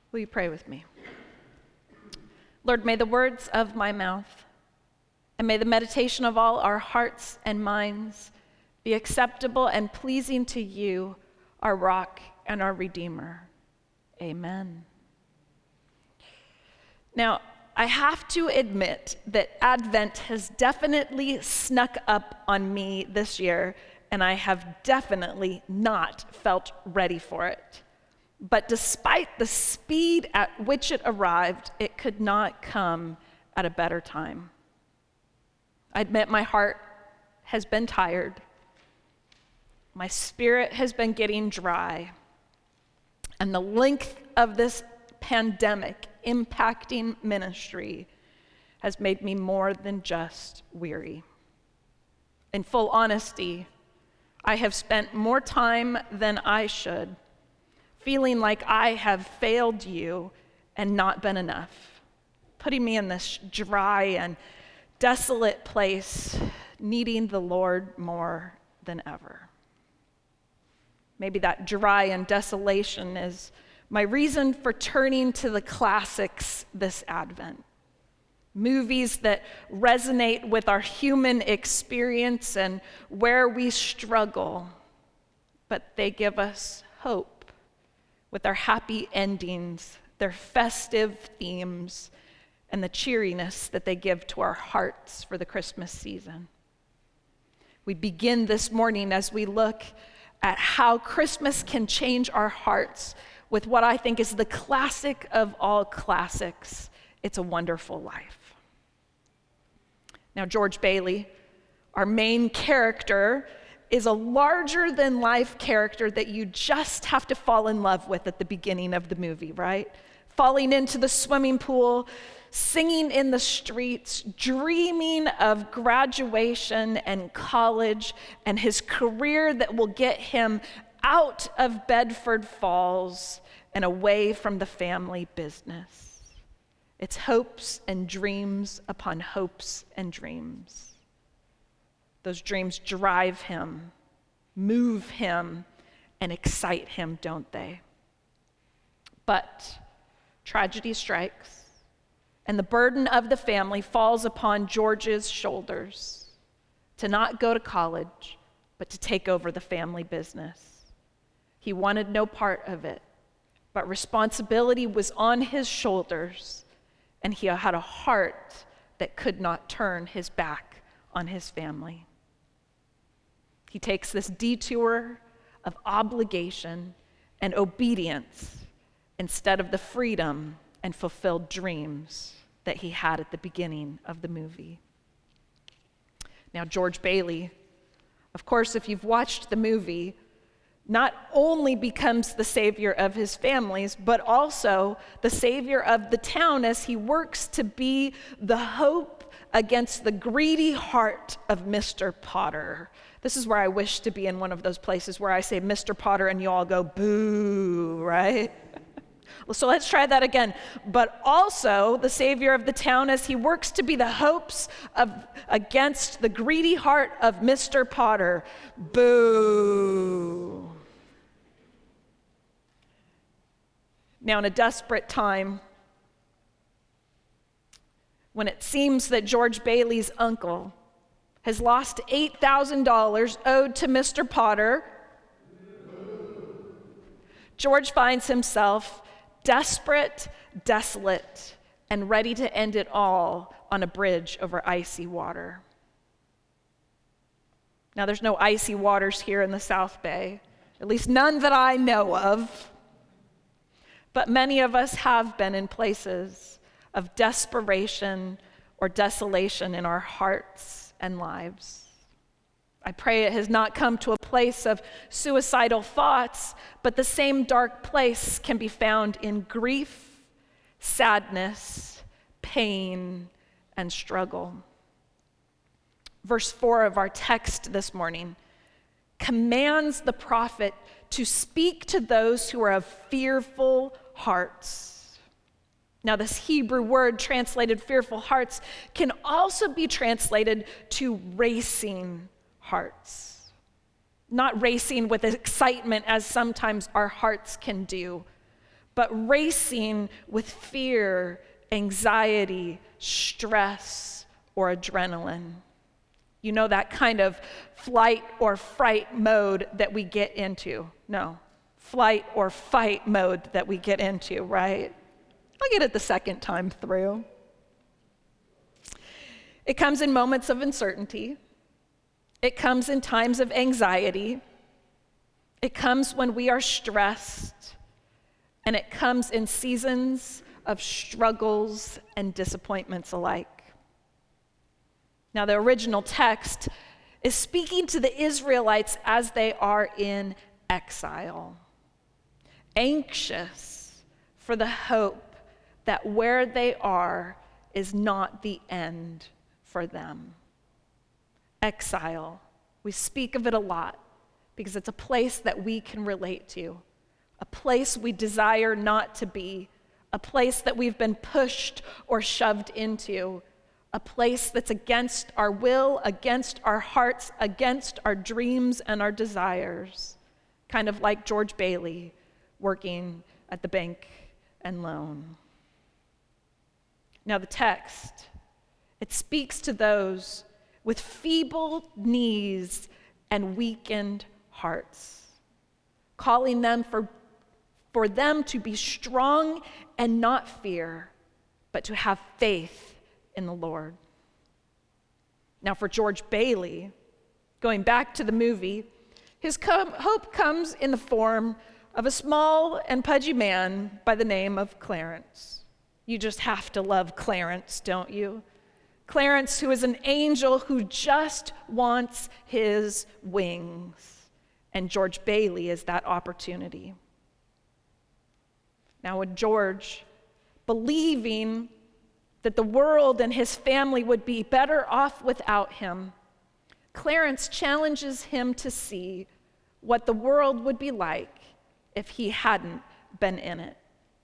Will you pray with me? Lord, may the words of my mouth and may the meditation of all our hearts and minds be acceptable and pleasing to you, our rock and our Redeemer. Amen. Now, I have to admit that Advent has definitely snuck up on me this year, and I have definitely not felt ready for it. But despite the speed at which it arrived, it could not come at a better time. I admit my heart has been tired. My spirit has been getting dry. And the length of this pandemic impacting ministry has made me more than just weary. In full honesty, I have spent more time than I should feeling like I have failed you and not been enough, putting me in this dry and desolate place, needing the Lord more than ever. Maybe that dry and desolation is my reason for turning to the classics this Advent. Movies that resonate with our human experience and where we struggle, but they give us hope with their happy endings, their festive themes, and the cheeriness that they give to our hearts for the Christmas season. We begin this morning as we look at how Christmas can change our hearts with what I think is the classic of all classics, It's a Wonderful Life. Now, George Bailey, our main character, is a larger-than-life character that you just have to fall in love with at the beginning of the movie, right? Falling into the swimming pool, singing in the streets, dreaming of graduation and college and his career that will get him out of Bedford Falls and away from the family business. It's hopes and dreams upon hopes and dreams. Those dreams drive him, move him, and excite him, don't they? But tragedy strikes, and the burden of the family falls upon George's shoulders to not go to college, but to take over the family business. He wanted no part of it, but responsibility was on his shoulders, and he had a heart that could not turn his back on his family. He takes this detour of obligation and obedience instead of the freedom and fulfilled dreams that he had at the beginning of the movie. Now, George Bailey, of course, if you've watched the movie, not only becomes the savior of his families, but also the savior of the town as he works to be the hope against the greedy heart of Mr. Potter. This is where I wish to be, in one of those places where I say Mr. Potter and you all go boo, right? So let's try that again. But also the savior of the town as he works to be the hopes against the greedy heart of Mr. Potter. Boo. Now, in a desperate time, when it seems that George Bailey's uncle has lost $8,000 owed to Mr. Potter, George finds himself desperate, desolate, and ready to end it all on a bridge over icy water. Now, there's no icy waters here in the South Bay, at least none that I know of. But many of us have been in places of desperation or desolation in our hearts and lives. I pray it has not come to a place of suicidal thoughts, but the same dark place can be found in grief, sadness, pain, and struggle. Verse 4 of our text this morning commands the prophet to speak to those who are of fearful hearts. Now, this Hebrew word translated fearful hearts can also be translated to racing hearts. Not racing with excitement as sometimes our hearts can do, but racing with fear, anxiety, stress, or adrenaline. You know, that kind of flight or fright mode that we get into. No, flight or fight mode that we get into, right? I'll get it the second time through. It comes in moments of uncertainty. It comes in times of anxiety. It comes when we are stressed. And it comes in seasons of struggles and disappointments alike. Now, the original text is speaking to the Israelites as they are in exile, anxious for the hope that where they are is not the end for them. Exile, we speak of it a lot because it's a place that we can relate to, a place we desire not to be, a place that we've been pushed or shoved into, a place that's against our will, against our hearts, against our dreams and our desires, kind of like George Bailey working at the bank and loan. Now the text, it speaks to those with feeble knees and weakened hearts, calling them for them to be strong and not fear, but to have faith in the Lord. Now for George Bailey, going back to the movie, his hope comes in the form of a small and pudgy man by the name of Clarence. You just have to love Clarence, don't you? Clarence, who is an angel who just wants his wings. And George Bailey is that opportunity. Now with George believing that the world and his family would be better off without him, Clarence challenges him to see what the world would be like if he hadn't been in it.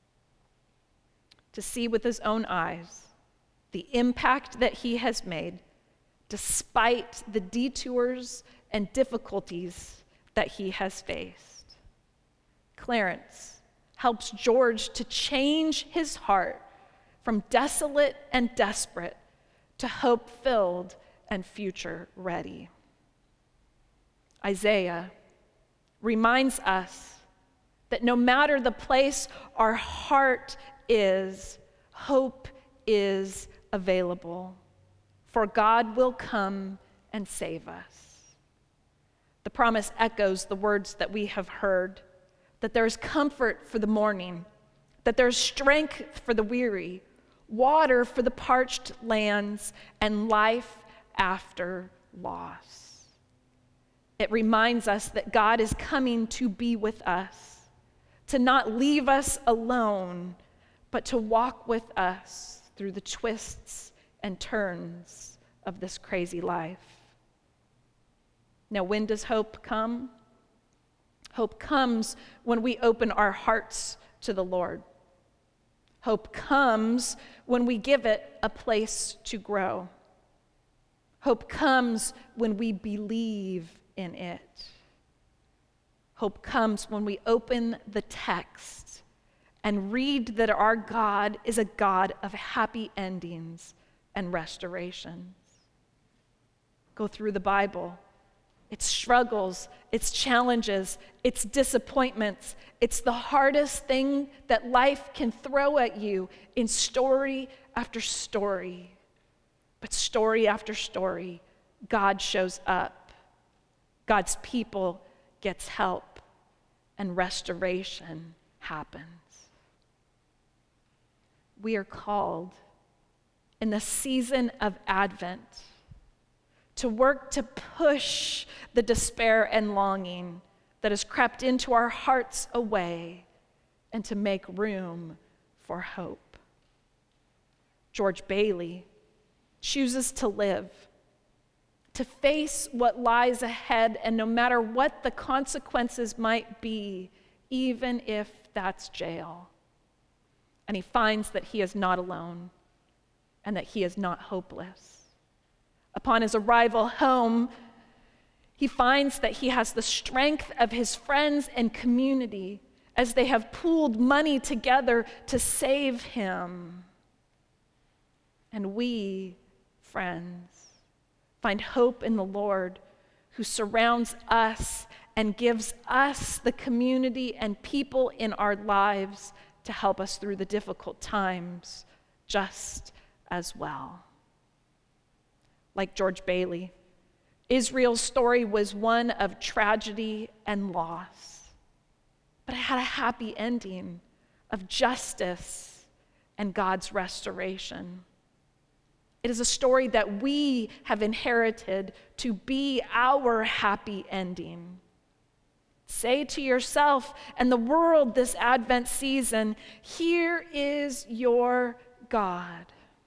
To see with his own eyes the impact that he has made, despite the detours and difficulties that he has faced. Clarence helps George to change his heart from desolate and desperate to hope-filled and future-ready. Isaiah reminds us that no matter the place our heart is, hope is available, for God will come and save us. The promise echoes the words that we have heard, that there is comfort for the mourning, that there is strength for the weary, water for the parched lands, and life after loss. It reminds us that God is coming to be with us, to not leave us alone, but to walk with us through the twists and turns of this crazy life. Now, when does hope come? Hope comes when we open our hearts to the Lord. Hope comes when we give it a place to grow. Hope comes when we believe in it. Hope comes when we open the text and read that our God is a God of happy endings and restorations. Go through the Bible. Its struggles, its challenges, its disappointments. It's the hardest thing that life can throw at you in story after story. But story after story, God shows up. God's people gets help, and restoration happens. We are called in the season of Advent to work to push the despair and longing that has crept into our hearts away and to make room for hope. George Bailey chooses to live, to face what lies ahead, and no matter what the consequences might be, even if that's jail. And he finds that he is not alone and that he is not hopeless. Upon his arrival home, he finds that he has the strength of his friends and community, as they have pooled money together to save him. And we, friends, find hope in the Lord, who surrounds us and gives us the community and people in our lives to help us through the difficult times just as well. Like George Bailey, Israel's story was one of tragedy and loss, but it had a happy ending of justice and God's restoration. It is a story that we have inherited to be our happy ending. Say to yourself and the world this Advent season, here is your God.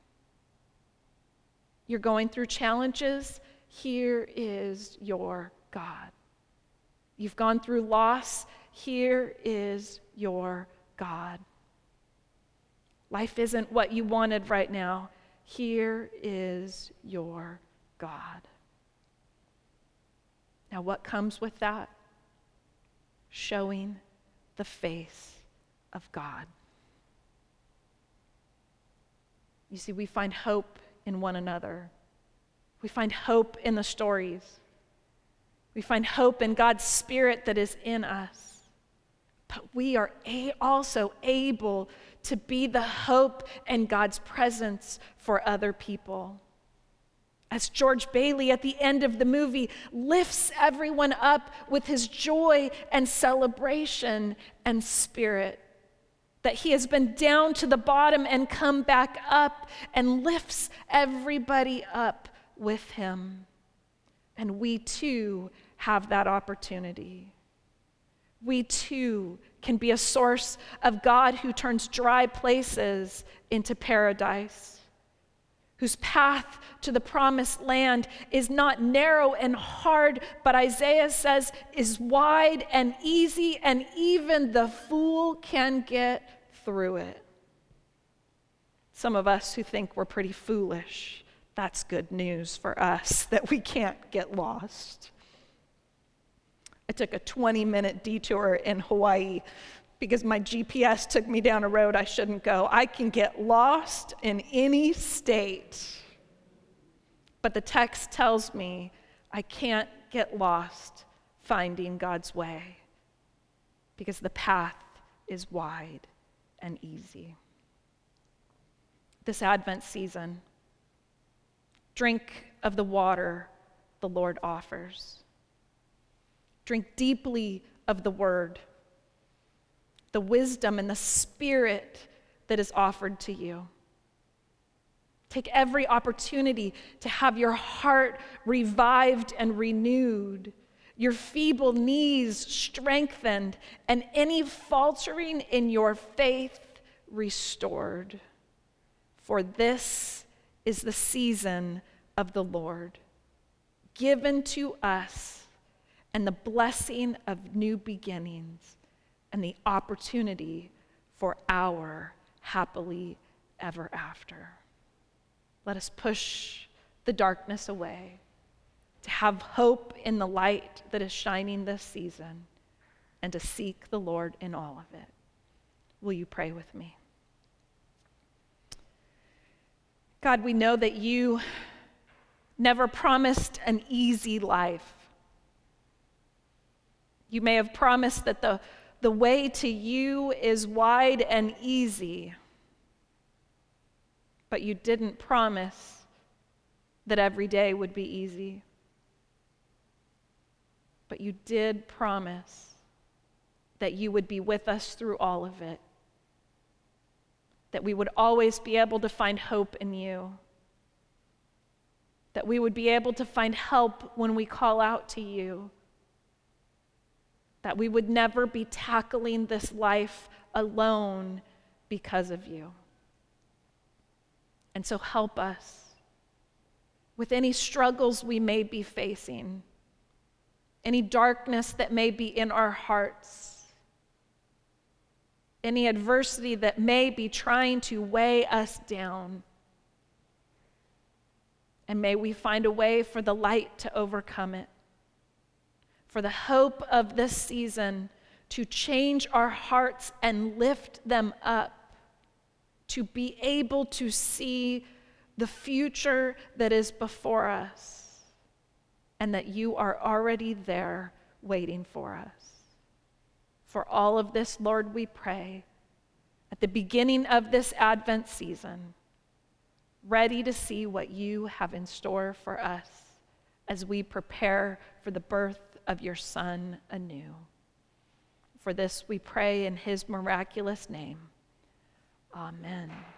You're going through challenges, here is your God. You've gone through loss, here is your God. Life isn't what you wanted right now, here is your God. Now, what comes with that? Showing the face of God. You see, we find hope in one another. We find hope in the stories. We find hope in God's Spirit that is in us. But we are also able to be the hope and God's presence for other people. As George Bailey at the end of the movie lifts everyone up with his joy and celebration and spirit, that he has been down to the bottom and come back up and lifts everybody up with him. And we too have that opportunity. We too can be a source of God who turns dry places into paradise, whose path to the promised land is not narrow and hard, but Isaiah says is wide and easy, and even the fool can get through it. Some of us who think we're pretty foolish, that's good news for us that we can't get lost. I took a 20-minute detour in Hawaii because my GPS took me down a road I shouldn't go. I can get lost in any state. But the text tells me I can't get lost finding God's way because the path is wide and easy. This Advent season, drink of the water the Lord offers. Drink deeply of the word, the wisdom and the spirit that is offered to you. Take every opportunity to have your heart revived and renewed, your feeble knees strengthened, and any faltering in your faith restored. For this is the season of the Lord, given to us, and the blessing of new beginnings, and the opportunity for our happily ever after. Let us push the darkness away to have hope in the light that is shining this season and to seek the Lord in all of it. Will you pray with me? God, we know that you never promised an easy life. You may have promised that the way to you is wide and easy, but you didn't promise that every day would be easy. But you did promise that you would be with us through all of it, that we would always be able to find hope in you, that we would be able to find help when we call out to you, that we would never be tackling this life alone because of you. And so help us with any struggles we may be facing, any darkness that may be in our hearts, any adversity that may be trying to weigh us down. And may we find a way for the light to overcome it. For the hope of this season to change our hearts and lift them up, to be able to see the future that is before us, and that you are already there waiting for us. For all of this, Lord, we pray at the beginning of this Advent season, ready to see what you have in store for us as we prepare for the birth of your Son anew. For this we pray in his miraculous name. Amen.